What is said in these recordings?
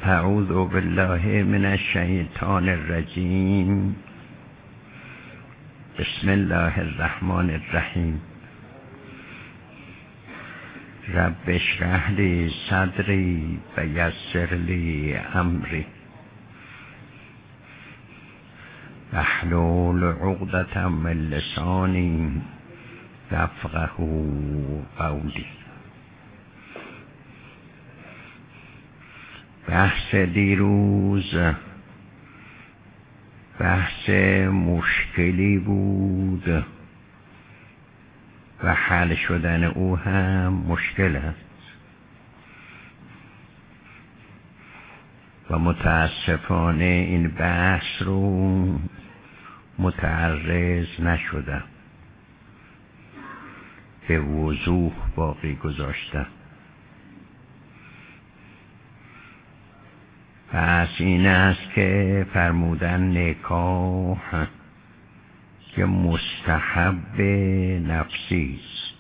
اعوذ بالله من الشیطان الرجیم. بسم الله الرحمن الرحیم. رب اشرح لی صدری و یسر لی امری واحلل عقدة من لسانی یفقهوا قولی. بحث دیروز بحث مشکلی بود و حل شدن او هم مشکل است و متاسفانه این بحث رو متعرض نشدم، به وضوح باقی گذاشتم. پس این است که فرمودن نکاح که مستحب نفسی است،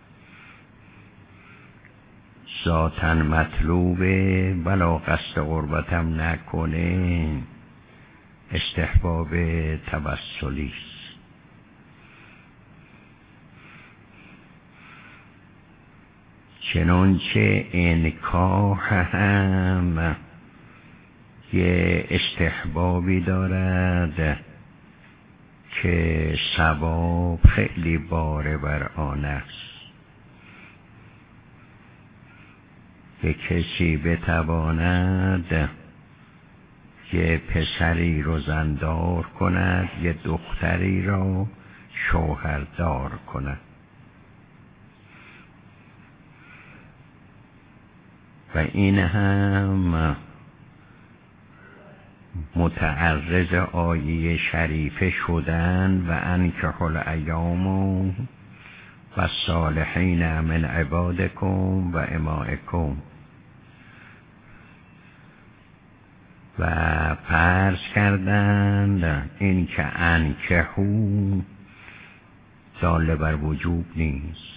ذاتاً مطلوبه ولا قصد قربتم نکنه، استحباب توسلی است. چنانچه نکاح هم یه استحبابی دارد که ثواب خیلی باره بر آن است که کسی بتواند یه پسری رو زندار کند، یه دختری را شوهردار کند و این هم متعرض آیه شریفه شدن و انکحوا الایام و الصالحین من عبادکم و امائکم و فرض کردند این که انکحو دال بر وجوب نیست،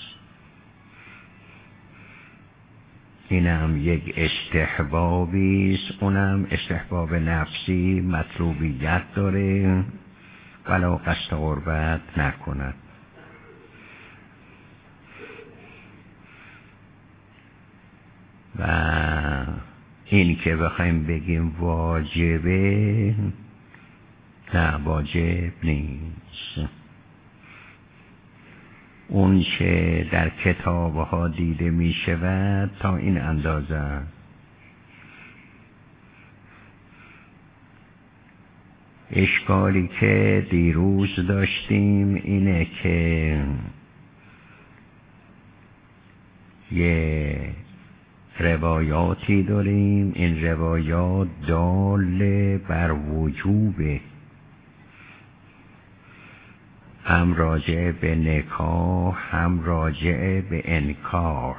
اینم یک استحبابی است، اونم استحباب نفسی، مطلوبیت داره ولا قصد قربت نکند. و این که بخوایم بگیم واجبه، نه واجب نیست. اون چه در کتابها دیده می شود تا این اندازه. اشکالی که دیروز داشتیم اینه که یه روایاتی داریم، این روایات دال بر وجوبه، هم راجع به نکاح هم راجع به انکاح.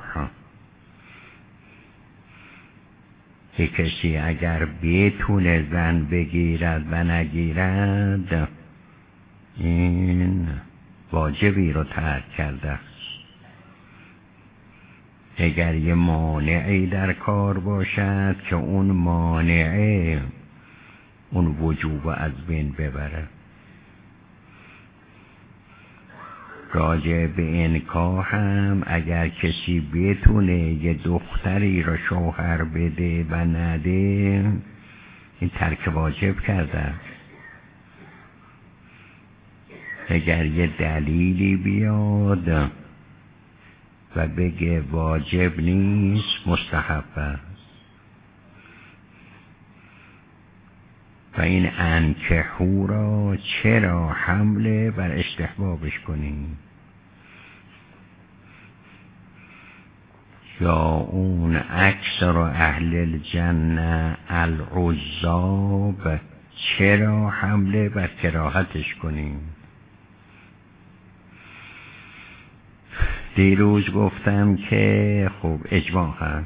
که کسی اگر بتونه زن بگیرد و نگیرد، این واجبی رو ترک کرده است. اگر یه مانعی در کار باشد که اون مانعه اون وجوب از بین ببره. راجع به انکاح هم اگر کسی بتونه یه دختری را شوهر بده و نده، این ترک واجب کرده. اگر یه دلیلی بیاد و بگه واجب نیست، مستحب است. و این انکحو را چرا حمله بر استحبابش کنیم؟ یا اون اکثر اهل الجنه العزاب چرا حمله بر کراهتش کنیم؟ دیروز گفتم که خب اجماع هست،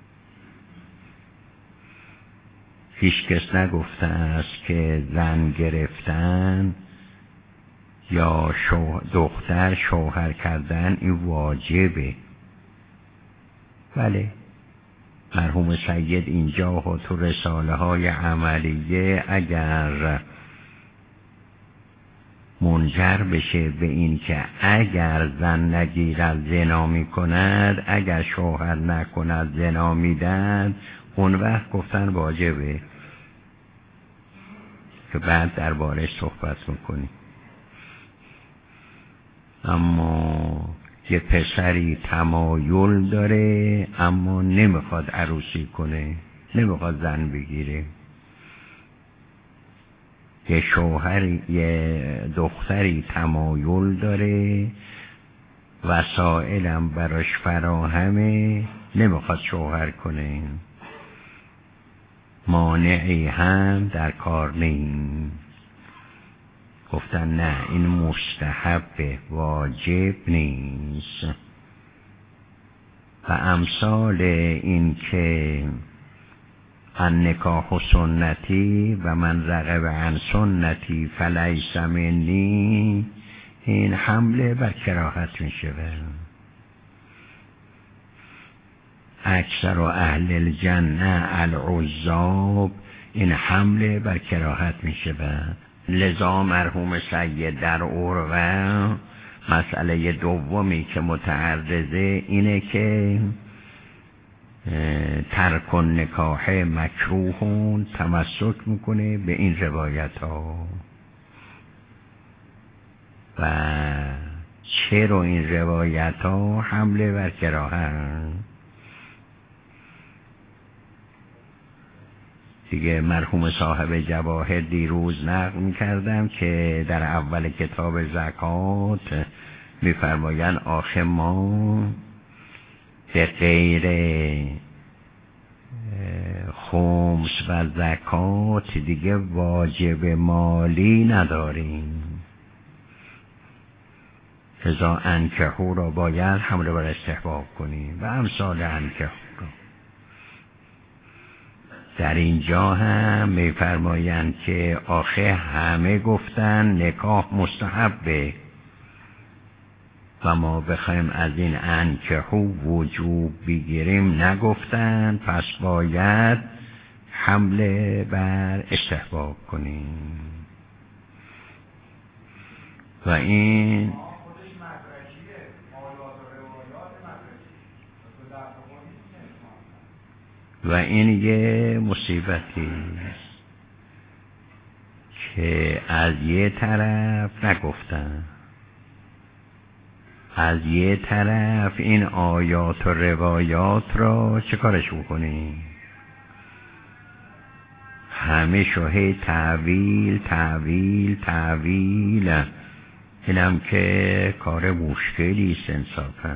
هیچ کس نگفته است که زن گرفتن یا دختر شوهر کردن این واجبه. بله مرحوم سید اینجا و تو رساله های عملیه اگر منجر بشه به این که اگر زن نگیرد زنا می کند، اگر شوهر نکند زنا میدن، اون وقت گفتن واجبه که بعد دربارش صحبت میکنیم. اما یه پسری تمایل داره اما نمیخواد عروسی کنه، نمیخواد زن بگیره. یه شوهری، یه دختری تمایل داره، وسائلم براش فراهمه، نمیخواد شوهر کنه، مانعی هم در کار نیست. گفتن نه این مستحب، واجب نیست. و امثال این که النکاح سنتی و من رغب عن سنتی فلیس منی، این حمله بر کراهت میشه. اکثر اهل الجنه العزاب، این حمله بر کراهت میشه. لذا مرحوم سید در عروه مسئله دومی که متعرضه اینه که ترک نکاح مکروهون، تمسک میکنه به این روایت ها. و چرا این روایت ها حمله بر کراهت؟ دیگه مرحوم صاحب جواهر دیروز نقل می‌کردم که در اول کتاب زکات می‌فرمایند آخه ما به غیر خمس و زکات دیگه واجب مالی نداریم، لذا انکحو را باید حمله بر استحباب کنیم و امثال انکحو. در اینجا هم می‌فرمایند که آخه همه گفتن نکاح مستحبه و ما بخوایم از این انکحو وجوب بگیریم نگفتن، پس باید حمله بر استحباب کنیم. و این یه مصیبتی که از یه طرف نگفتن، از یه طرف این آیات و روایات را چه کارش بکنی؟ همه شوهی تعویل تعویل تعویل، اینم که کار مشکلی است انصافاً.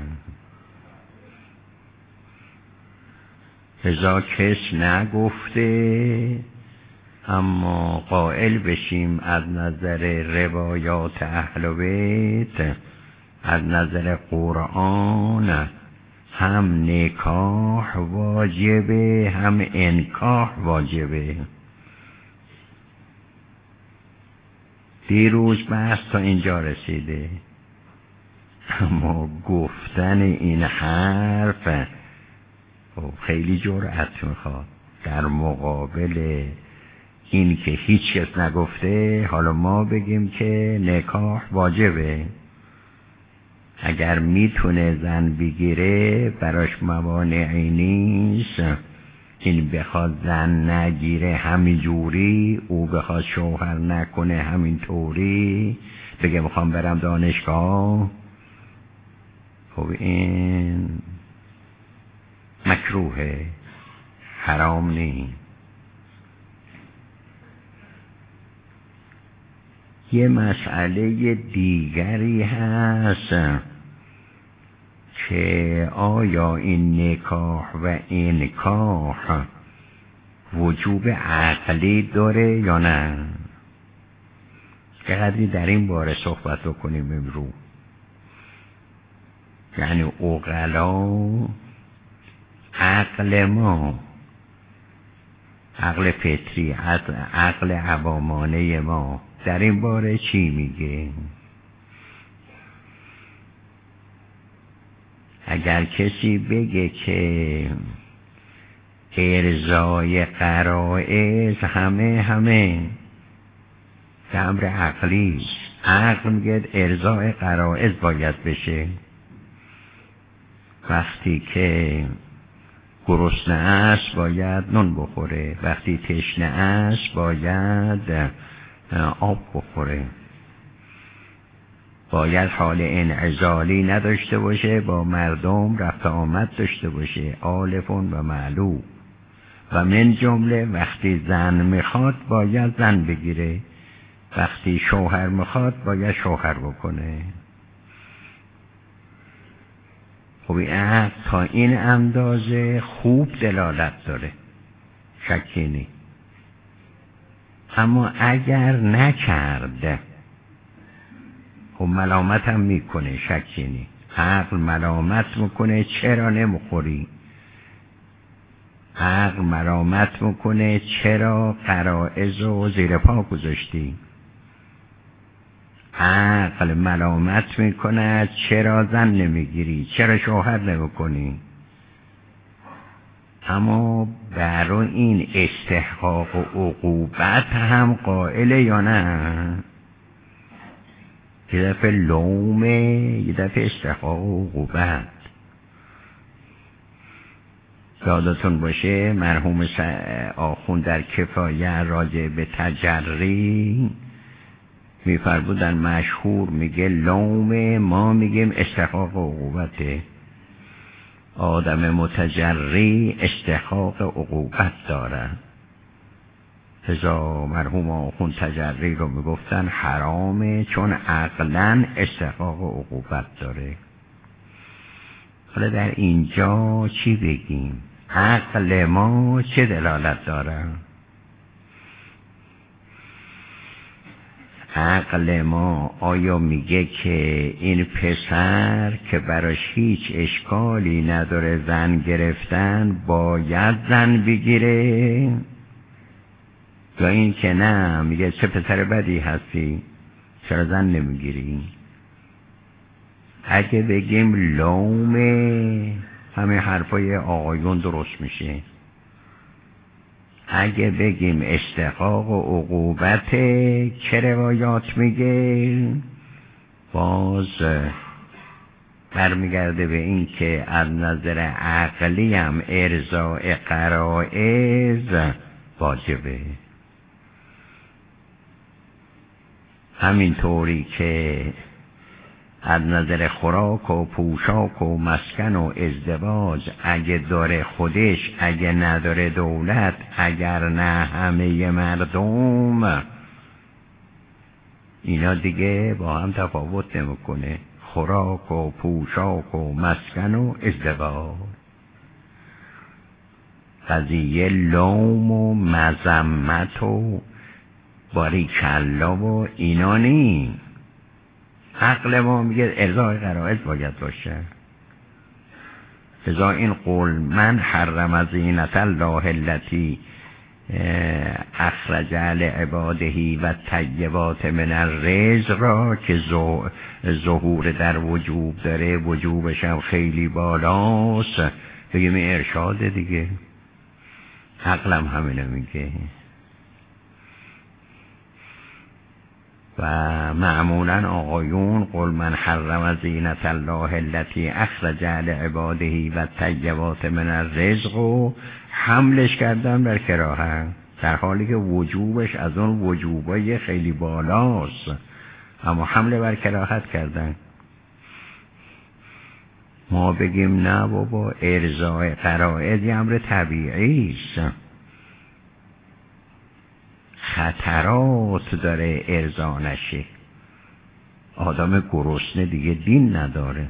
لذا کس نگفته، اما قائل بشیم از نظر روایات اهل بیت، از نظر قرآن هم نکاح واجبه هم انکاح واجبه. دیروز بحث تا اینجا رسیده، اما گفتن این حرف خیلی جرأت میخواد در مقابل این که هیچ کس نگفته. حالا ما بگیم که نکاح واجبه، اگر میتونه زن بگیره براش موانعی نیست. این بخواد زن نگیره همینجوری، او بخواد شوهر نکنه همینطوری، بگه میخوام برم دانشگاه، خب این مکروهه، حرام نیست. یه مسئله دیگری هست که آیا این نکاح و انکاح وجوب عقلی داره یا نه؟ قدری در این باره صحبت بکنیم امروز. یعنی عقلا، عقل ما، عقل فطری، عقل عوامانه ما در این باره چی میگه؟ اگر کسی بگه که ارضای غرایز همه امر عقلی است. عقل میگه ارضای غرایز باید بشه. وقتی که گرسنه است باید نون بخوره، وقتی تشنه است باید آب بخوره، باید حال انعزالی نداشته باشه، با مردم رفت آمد داشته باشه، آلفون و معلوم. و من جمله وقتی زن میخواد باید زن بگیره، وقتی شوهر میخواد باید شوهر بکنه. خب این عقل تا این اندازه خوب دلالت داره، شکی نیست. اما اگر نکرده خب ملامت هم میکنه، شکی نیست. عقل ملامت میکنه چرا نمیخوری، عقل ملامت میکنه چرا غرایز رو زیر پا گذاشتی، عقل ملامت میکنه چرا زن نمیگیری، چرا شوهر نمیکنی. اما برای این استحقاق و عقوبت هم قائله یا نه؟ یه دفعه لومه، یه دفعه استحقاق و عقوبت. یادتون باشه مرحوم آخوند در کفایه راجع به تجری میفرمودن مشهور میگه لوم، ما میگیم استحقاق و عقوبته. آدم متجری استحقاق عقوبت داره. لذا مرحوم آخوند تجری رو میگفتن حرامه چون عقلاً استحقاق عقوبت داره. حالا در اینجا چی بگیم؟ عقل ما چه دلالت داره؟ عقل ما آیا میگه که این پسر که براش هیچ اشکالی نداره زن گرفتن باید زن بگیره، یا این که نه میگه چه پسر بدی هستی چرا زن نمیگیری؟ اگه بگیم لومه همه حرفای آقایون درست میشه، اگه بگیم استحقاق و عقوبت چه روایات میگه باز برمیگرده به این که از نظر عقلی هم ارضاء غرایز واجبه. همینطوری که از نظر خوراک و پوشاک و مسکن و ازدواج اگه داره خودش، اگه نداره دولت، اگر نه همه مردم، اینا دیگه با هم تفاوت نمیکنه. خوراک و پوشاک و مسکن و ازدواج قضیه لوم و مذمت و باریکلا و اینا نی. عقل ما میگه ارضای غرایز باید باشه. ازا این قول من حرم زینت الله التي اخرج لعباده و طیبات من الرزق را که ظهور در وجوب داره، وجوبش هم خیلی بالاست، بگیم ارشاد دیگه. عقلم همینو میگه. و معمولا آقایون قل من حرم زینت الله التي اخرج لعباده و طیبات من الرزق و حملش کردن بر کراهت، در حالی که وجوبش از اون وجوبای خیلی بالاست، اما حمله بر کراهت کردن. ما بگیم نه بابا ارضاء غرایز یه امر طبیعی است، خطرات داره ارضا نشه. آدم گرسنه دیگه دین نداره،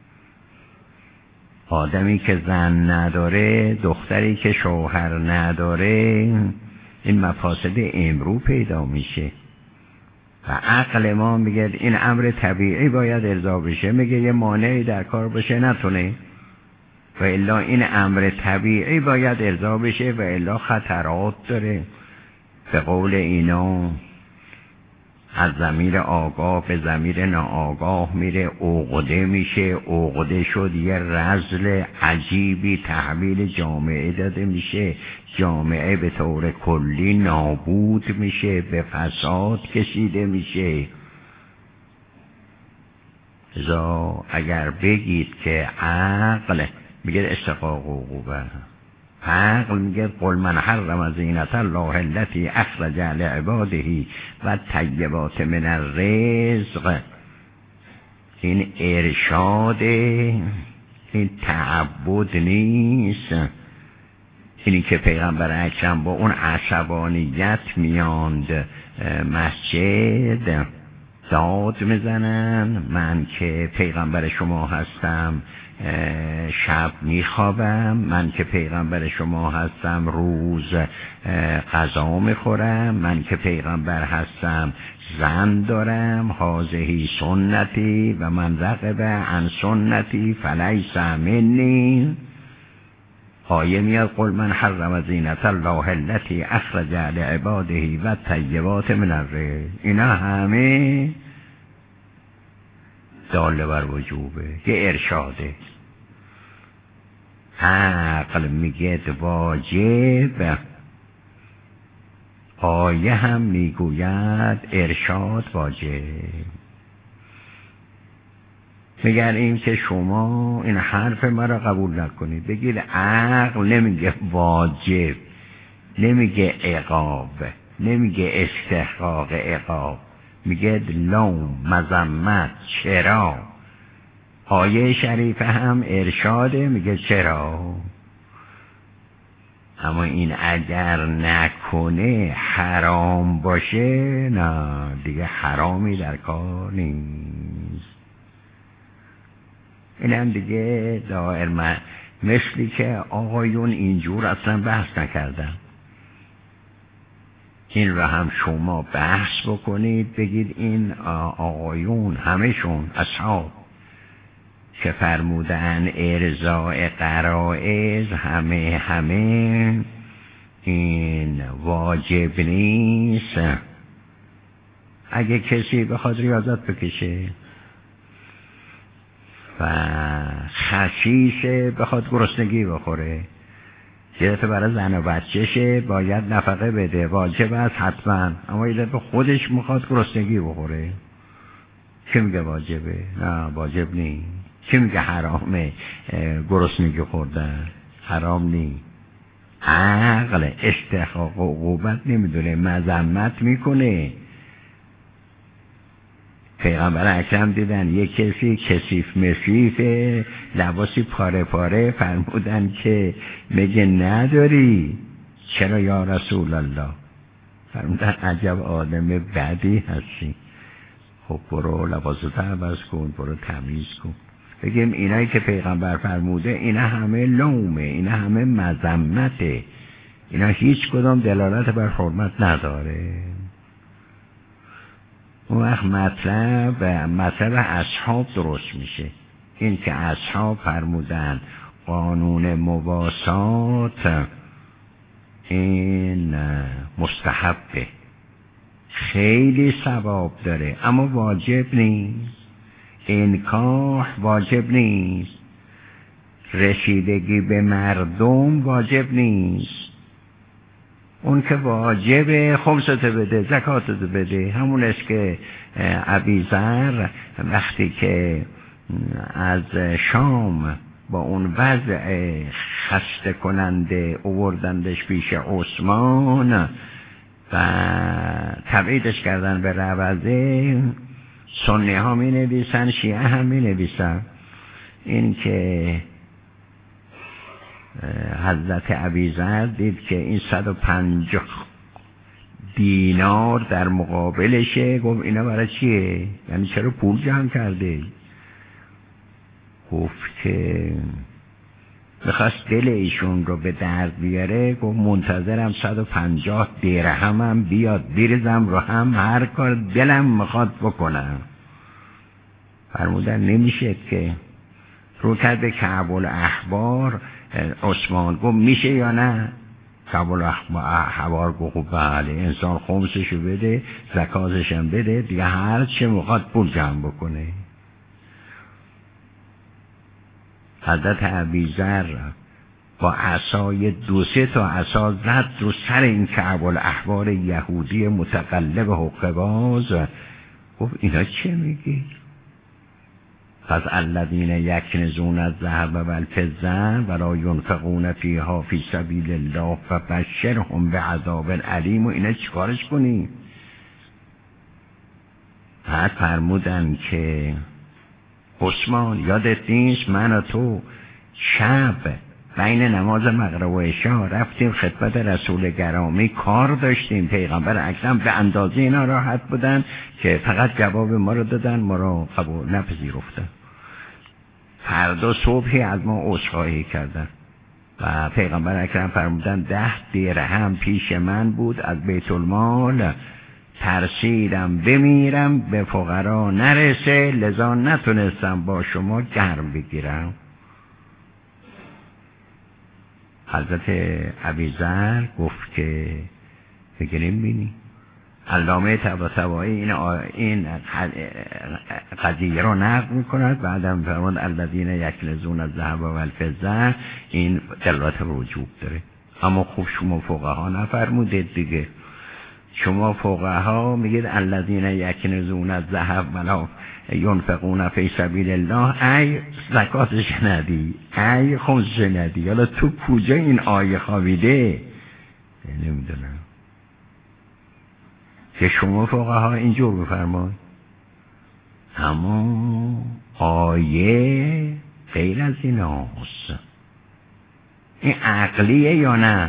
آدمی که زن نداره، دختری که شوهر نداره، این مفاسد امرو پیدا میشه. و عقل ما میگه این امر طبیعی باید ارضا بشه، میگه یه مانعی در کار باشه نتونه، و الا این امر طبیعی باید ارضا بشه و الا خطرات داره. به قول اینا از ضمیر آگاه به ضمیر ناآگاه میره، عقده میشه، عقده شد یه رذل عجیبی تحویل جامعه داده میشه، جامعه به طور کلی نابود میشه، به فساد کشیده میشه. ازا اگر بگید که عقل، میگه استحقاق عقوبه، عقل میگه قل من حرم زینت الله التي اخرج لعباده و طیبات من الرزق. این ارشاد، این تعبد نیست. اینی که پیغمبر اکرم با اون عصبانیت میاند مسجد داد میزنن من که پیغمبر شما هستم شب میخوابم، من که پیغمبر شما هستم روز غذا میخورم، من که پیغمبر هستم زن دارم، هذه سنتی و من رغب عن سنتی فلیس منی. آیه میاد قل من حرم زینت الله التي اخرج لعباده و طیبات من الرزق. اینا همه داله بر وجوبه، یه ارشاده. عقل میگه واجب، آیه هم میگوید ارشاد واجب. مگر این که شما این حرف مرا قبول نکنید، بگید عقل نمیگه واجب، نمیگه عقاب، نمیگه استحقاق عقاب، میگه لوم، مذمت، چرا. آیه شریفه هم ارشاده، میگه چرا. اما این اگر نکنه حرام باشه، نه دیگه حرامی در کار نیست. این هم دیگه دائر مثلی که آقایون اینجور اصلا بحث نکردن. این را هم شما بحث بکنید، بگید این آقایون همشون اصحاب که فرمودن ارضاء غرائز همه این واجب نیست. اگه کسی بخواد ریاضت بکشه و خسیسه بخواد گرسنگی بخوره، یه برای زن و بچهشه باید نفقه بده، واجب است حتما، اما یه به خودش میخواد گرسنگی بخوره، چه میگه واجبه؟ نه واجب نیست. چه میگه حرامه؟ گرسنگی خوردن حرام نیست. عقل استحقاق و عقوبت نمیدونه، مذمت میکنه. پیغمبر اکرم دیدن یک کسی کثیف مسیفه، لباسی پاره پاره، فرمودن که میگه نداری، چرا یا رسول الله؟ فرمودن عجب آدم بدی هستی. خب برو لباسو عوض کن، برو تمیز کن. بگیم اینایی که پیغمبر فرموده اینا همه لومه، اینا همه مذمته، اینا هیچ کدام دلالت بر حرمت نداره. اون وقت مطلب اصحاب درست میشه. این که اصحاب فرمودن قانون مواسات این مستحبه، خیلی ثواب داره، اما واجب نیست. انکاح واجب نیست، رسیدگی به مردم واجب نیست. اون که واجبه خمسته بده، زکاتت بده. همون است که ابیذر وقتی که از شام با اون وضع خسته کننده اووردندش پیش عثمان و تبعیدش کردن به روضه، سنی ها می نویسن، شیعه هم می نویسن این که حضرت ابیذر دید که این 150 دینار در مقابلشه، گفت اینا برای چیه؟ یعنی چرا پول جمع کرده؟ گفت که میخواست دل ایشون رو به درد بیاره، گفت منتظرم 150 درهمم بیاد بریزم رو هم، هر کار دلم میخواد بکنم. فرمودن نمیشه که. رو کرد به کعب الاحبار، عثمان گفت میشه یا نه؟ کبل احبار گفت بله انسان خمسشو بده زکاتشم بده دیگه هر چه میخواد پول جمع بکنه. حضرت ابیذر با عصای 2-3 تا عصا زد رو سر این کعب الاحبار یهودی متقلب حقه باز. گفت اینا چه میگی؟ پس الذین یکنزون الذهب والفضة ولا ينفقون فیها فی سبیل الله فبشرهم بعذاب الیم. و اینا چیکارش کنی؟ بعد فرمودن که عثمان یادت نیست من و تو شب بین نماز مغرب و عشا رفتیم خدمت رسول گرامی، کار داشتیم، پیغمبر اکرم به اندازه اینا راحت بودن که فقط جواب ما رو دادن، ما رو قبول نپذیرفتن. فردا صبحی از ما عذرخواهی کردن و پیغمبر اکرم فرمودن 10 درهم پیش من بود از بیت المال، ترسیدم بمیرم به فقرا نرسه، لذا نتونستم با شما گرم بگیرم. حضرت ابیذر گفت که بگیریم بینی. علامه طباطبایی این قضیه را نقل میکند. بعدم فرمود الذین یکنزون الذهب والفضة، این دلالت وجوب داره. اما خوب شما فقها نفرمودید دیگه. شما فقها میگید الذین یکنزون الذهب ولا ينفقون فی سبیل الله، ای زکاتش ندی، ای خمسش ندی. حالا تو کجا این آیه خوابیده؟ نمیدونم که شما فقها اینجور بفرمایید. اما آیه غیر از این هست. این عقلیه یا نه؟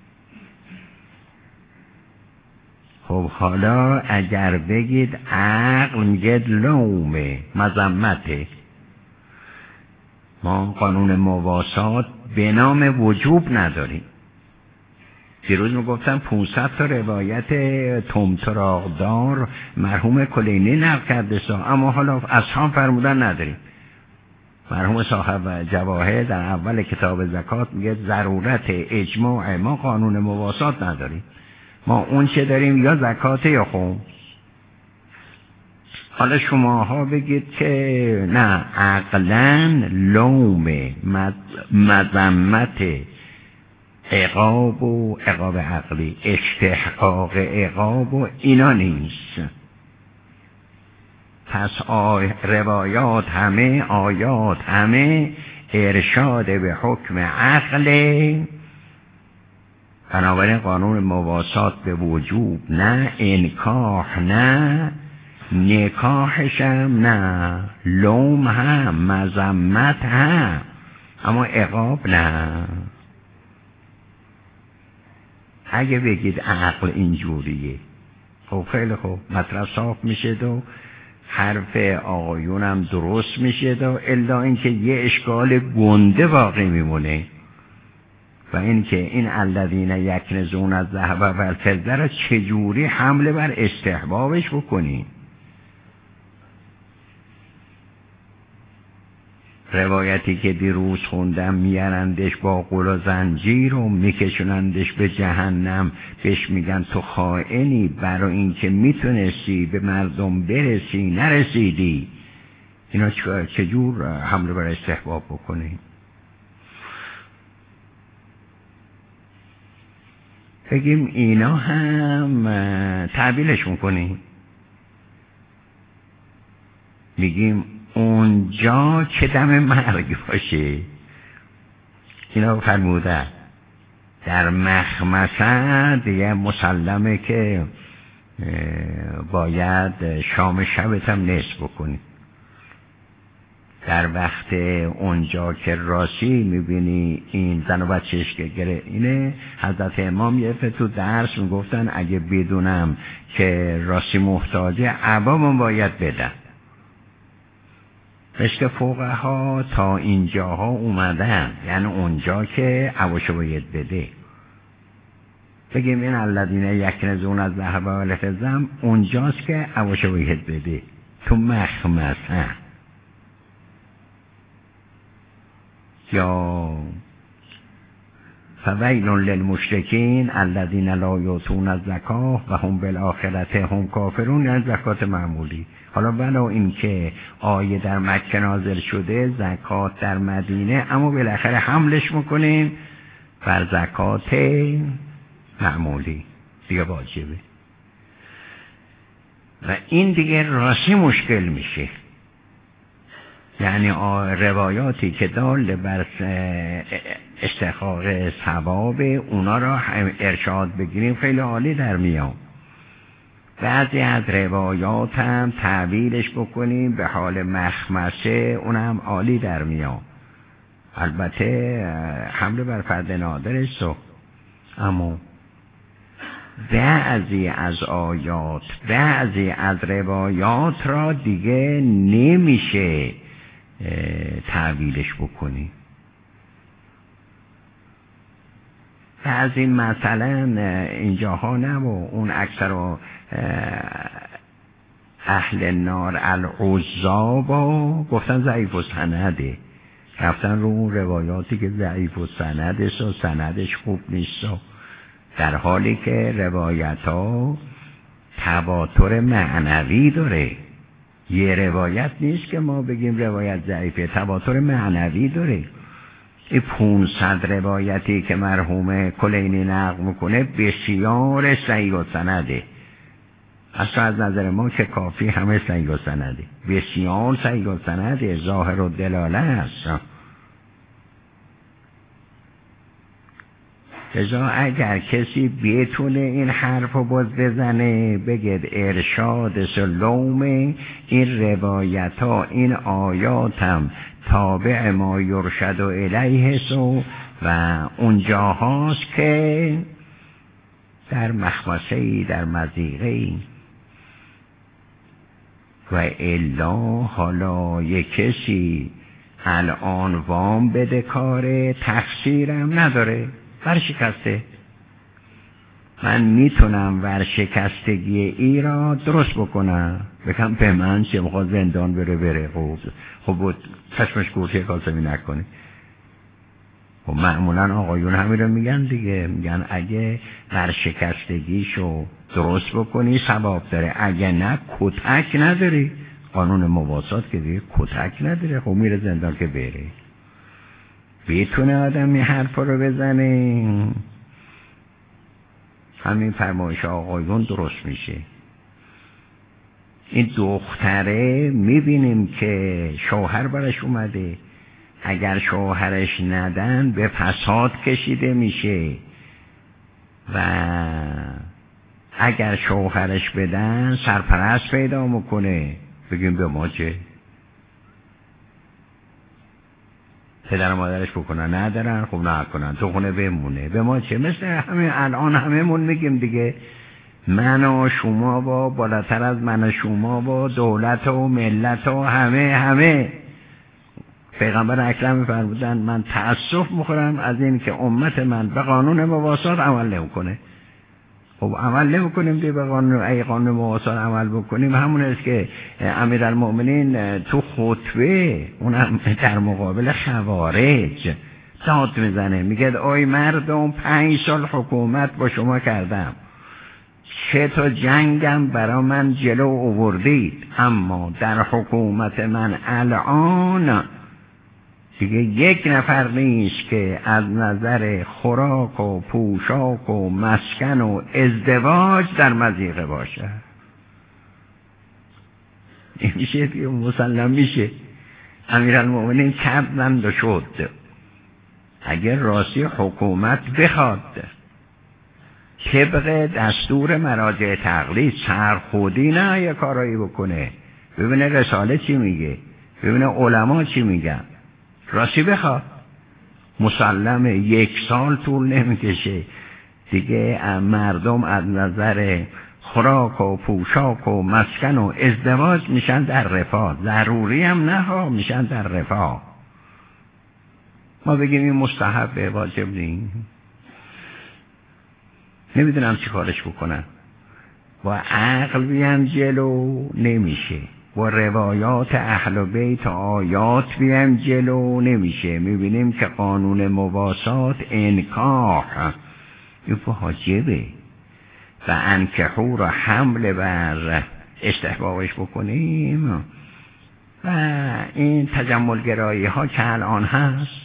خب حالا اگر بگید عقل میگه لومه مذمته، ما قانون مواسات به نام وجوب نداریم. دیروز میگفتم 500 تا روایت طمطراقدار مرحوم کلینی نقل کرده، اما حالا اصحاب فرمودن نداریم. مرحوم صاحب جواهر در اول کتاب زکات میگه ضرورت اجماع ما قانون مواسات نداریم، ما اون چه داریم یا زکات یا خمس. حالا شماها بگید که نه عقلاً لوم مذمت عقاب و عقاب عقلی استحقاق عقاب و اینا نیست. پس روایات همه آیات همه ارشاد به حکم عقل، بنابراین قانون مواسات به وجوب نه، انکاح نه، نکاحشم نه، لوم هم مذمت هم، اما عقاب نه. اگه بگید عقل اینجوریه خب خیلی خوب، مطلب صاف میشه و حرف آقایونم درست میشه و الا اینکه یه اشکال گنده باقی میمونه و اینکه این الذین یکنزون الذهب والفضة را چجوری حمله بر استحبابش بکنی. روایتی که دیروز خوندم میارندش با قل و زنجیر و میکشونندش به جهنم، بهش میگن تو خائنی، برای اینکه میتونستی به مردم برسی نرسیدی. اینا چجور حمله بر استحباب بکنی؟ بگیم اینا هم تعبیلش میکنیم، میگیم اونجا که دم مرگ باشه. اینا فرموده در مخمسه دیگه مسلمه که باید شام شبت هم نصف بکنی. در وقت اونجا که راسی میبینی این زن و بچهش که گره اینه، حضرت امام یه تو درس میگفتن اگه بدونم که راسی محتاجه عبامون باید بدن. مثل فقها تا اینجاها اومدن، یعنی اونجا که عواشو باید بده. بگیم این الذین یکنزون الذهب والفضة اونجاست که عواشو باید بده، تو مخمسه. یا فویل للمشرکین الذین لا یؤتون الزکاة و هم بالآخرة هم کافرون، یعنی زکات معمولی. حالا ولو این که آیه در مکه نازل شده، زکات در مدینه، اما بالاخره حملش میکنیم بر زکات معمولی دیگه واجبه و این دیگه راستی مشکل میشه. یعنی روایاتی که دال بر استحقاق ثواب اونا را ارشاد بگیریم خیلی عالی در میاد. بعضی از روایات هم تعویلش بکنیم به حال مخمسه، اونم عالی در میاد. البته حمله بر فرد نادرست، اما بعضی از آیات، بعضی از روایات را دیگه نمیشه تعویلش بکنی. بعضی مثلا اینجاها نه و اون اکثر اهل نار العزابا گفتن ضعیف و سنده، رفتن رو اون روایاتی که ضعیف و سندست و سندش خوب نیست، در حالی که روایت ها تواتر معنوی داره. یه روایت نیست که ما بگیم روایت ضعیفه، تواتر معنوی داره. این 500 روایتی که مرحوم کلینی نقل میکنه بسیار صحیح و سنده، اصلا از نظر ما که کافی همه صحیح و سنده، بسیار صحیح و سنده، ظاهر و دلاله است. لذا اگر کسی بتونه این حرف رو باز بزنه، بگید ارشاد سلوم این روایت ها، این آیات هم تابع ما یرشد الیه سو و اونجا هاست که در مخمسه‌ای، در مضیقه‌ای و الا حالا یک کسی الان وام بده کاره، تقصیرم نداره، ورشکسته. من میتونم ورشکستگی ای را درست بکنم، بگم به من چه بخواد زندان بره خب بود چشمش گوشه کاسمی نکنه. خب معمولا آقایون همین رو میگن دیگه، میگن اگه ورشکستگیشو درست بکنی ثواب داره، اگه نه کتک نداری. قانون مواسات که دیگه کتک نداره، خب میره زندان که بره. بیتونه آدم این حرف رو بزنه، همین فرمایش آقایون درست میشه. این دختره میبینیم که شوهر برش اومده، اگر شوهرش ندن به فساد کشیده میشه و اگر شوهرش بدن سرپرست پیدا میکنه. بگیم به ما چه؟ پدر و مادرش بکنن ندارن، خب نه کنن، تو خونه بمونه، به ما چه؟ مثل همین الان هممون میگیم دیگه، من و شما و بالاتر از من و شما و دولت و ملت و همه پیغمبر اکرم فرمودن من تأسف میخورم از این که امت من به قانون مواسات عمل نمیکنه. خب عمل نمیکنیم دیگه به قانون، ای قانون مواسات عمل بکنیم همون است که امیرالمؤمنین تو خطبه اونم در مقابل خوارج داد میزنه، میگه ای مردم 5 سال حکومت با شما کردم، 3 تا جنگم برا من جلو آوردید، اما در حکومت من الان دیگه 1 نفر نیست که از نظر خوراک و پوشاک و مسکن و ازدواج در مضیقه باشه. این میشه دیگه، مسلم میشه. امیرالمؤمنین کردند و شد. اگر راستی حکومت بخواد طبق دستور مراجع تقلید سرخودی نه یه کارایی بکنه، ببینه رساله چی میگه، ببینه علما چی میگن، راستی بخواد مسلمه 1 سال طول نمیکشه دیگه مردم از نظر خوراک و پوشاک و مسکن و ازدواج میشن در رفاه، ضروری هم نه ها، میشن در رفاه. ما بگیم این مستحب واجب نیست، نمیدونم چی کارش بکنن، با عقل بیان جلو نمیشه. با روایات اهل بیت و آیات بیام جلو نمیشه. میبینیم که قانون مواسات انکاح این واجبه و انکحو را حمل بر استحبابش بکنیم و این تجملگرایی ها که الان هست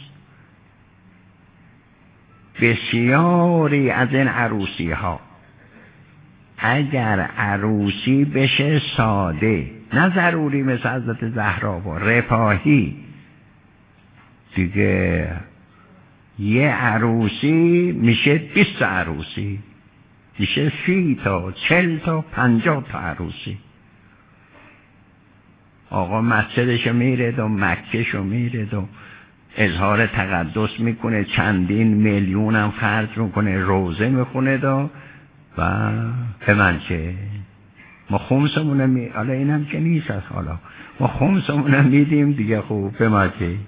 بسیاری از این عروسی ها اگر عروسی بشه ساده نه ضروری مثل حضرت زهرا و رفاهی دیگه یه عروسی میشه 20 عروسی میشه 30 تا 40 تا 50 تا عروسی. آقا مسجدشو میره و مکهشو میره و اظهار تقدس میکنه چندین میلیون هم خرج میکنه روزه میخونه و به من چه ما خمسمونه حالا اینم که نیست از حالا ما خمسمونه میدیم دیگه خوب به ما چه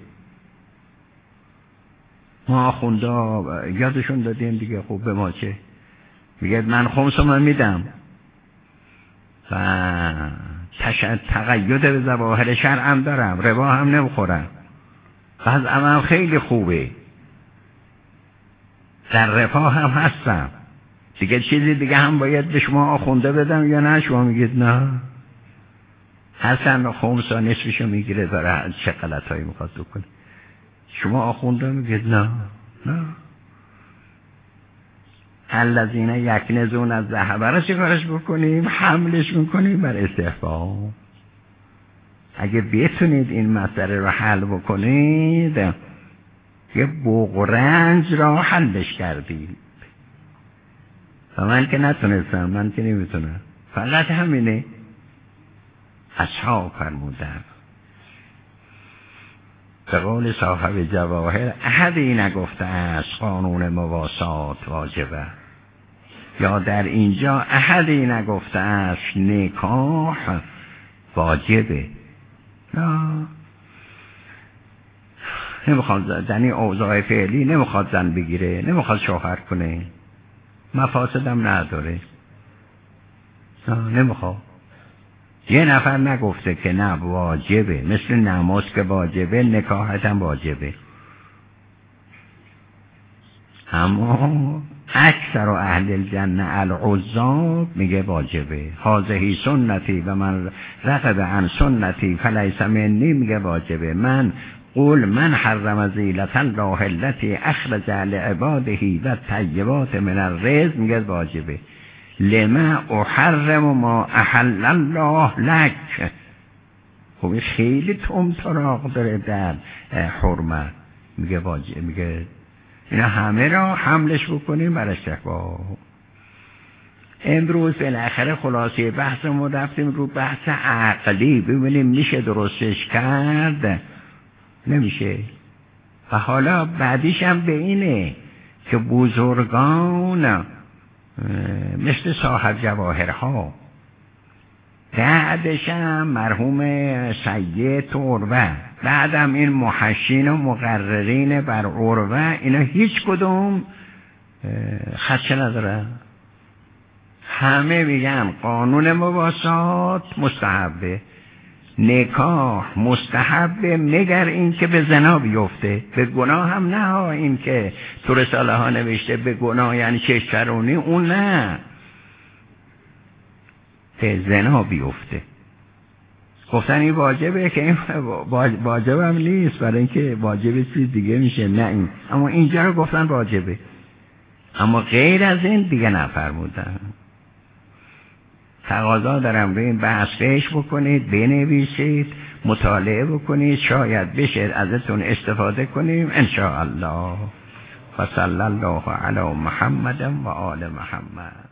ما آخونده یادشون دادیم دیگه خوب به ما چه میگه من خمسمونه میدم و تقید به ظواهر شرعم دارم ربا هم نمیخورم بعض عمل خیلی خوبه در رفاه هم هستم دیگه چیزی دیگه هم باید به شما آخونده بدم یا نه شما میگید نه حسن خمسا نصفشو میگیره داره چه غلطایی میخواد بکنه شما آخونده میگید نه الذین یکنزون الذهب را چیکارش بکنیم حملش میکنیم بر استحباب. اگه بتونید این مسئله رو حل بکنید یه بغرنج را حلش کردید و من که نتونستم من که نمیتونم فقط همینه. اصحاب فرمودن به قول صاحب جواهر احدی نگفته است قانون مواسات واجبه یا در اینجا احدی نگفته است نکاح واجبه. نه نمیخواد در این اوضاع فعلی نمیخواد زن بگیره نمیخواد شوهر کنه مفاسدم نداره نمیخواد. یه نفر نگفته که نه واجبه مثل نماز که واجبه نکاحت هم واجبه اما اکثر اهل الجنه العزاب میگه واجبه. هذه سنتی و من رغب عن سنتی فلیس منی میگه واجبه. من قول من حرم زینة الله التي اخرج لعباده و طیبات من الرزق میگه واجبه. لما احرم ما احل الله لک خب خیلی طراق داره در حرمت میگه واجب میگه اینا همه را حملش بکنیم بر استحباب. امروز بالاخره خلاصه بحثمون رفتیم رو بحث عقلی ببینیم میشه درستش کرد نمیشه و حالا بعدیش هم به اینه که بزرگان مثل صاحب جواهرها بعدش هم مرحوم سید عروه بعدم این محشین و مقررین بر عروه اینا هیچ کدوم خدشه نداره همه میگن قانون مواسات مستحبه نکاح مستحبه مگر این که به زنا بیفته به گناه هم نه این که تو رساله ها نوشته به گناه یعنی چشترونی اون نه به زنا بیفته گفتن این واجبه که این واجب هم نیست برای اینکه واجب چیز دیگه میشه نه این اما اینجا رو گفتن واجبه اما غیر از این دیگه نفرمودن. تقاضا دارم روی این بحث فکر بکنید بنویسید مطالعه بکنید شاید بشه ازتون استفاده کنیم ان شاء الله. و صلی الله علی محمد و آل محمد.